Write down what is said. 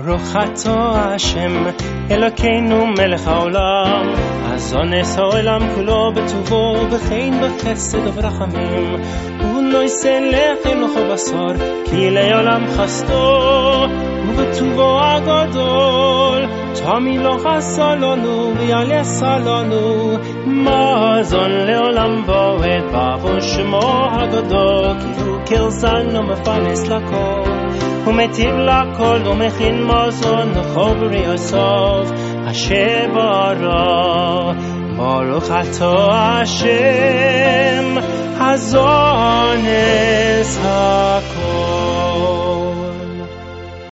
ברוך אתה השם אלוקינו מלך העולם, אזונס העולם כולו בטובו וכן בחסד וברחמים, ולא יעשה לחם לכל בשר כי לעולם חסדו ובטובו הגדול תמיד לא חסר לנו ויעשה לנו מזון לעולם ועד בעבור שמו הגדול, כי הוא כרסן ומפרנס לכל ומטיב לכל ומכין מזון לכל בריאה סוף אשר ברא. ברוך אתה השם הזונס הכל.